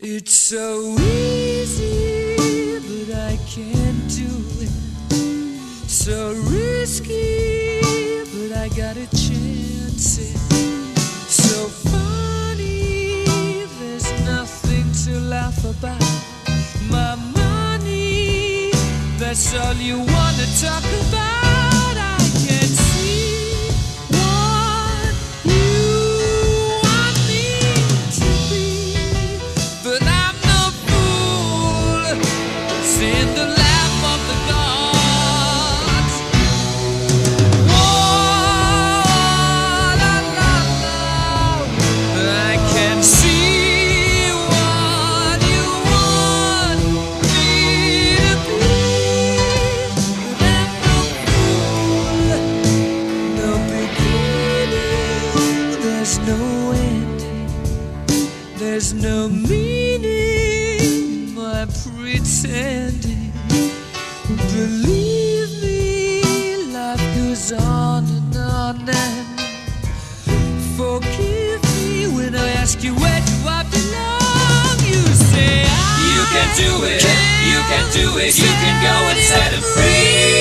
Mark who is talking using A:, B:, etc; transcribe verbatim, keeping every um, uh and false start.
A: It's so easy, but I can't do it. So risky, but I got a chance it. So funny, there's nothing to laugh about. My money, that's all you wanna talk about. I can't see what you want me to be, but I'm no fool. It's in the lap of the gods. Whoa, la la la. I can see what you want me to be, but I'm no fool. No beginning, there's no ending. There's no meaning, my pretending. Believe me, life goes on and on, and forgive me when I ask you where do I belong. You say I
B: You can do it, you can do it, you can go and set it free.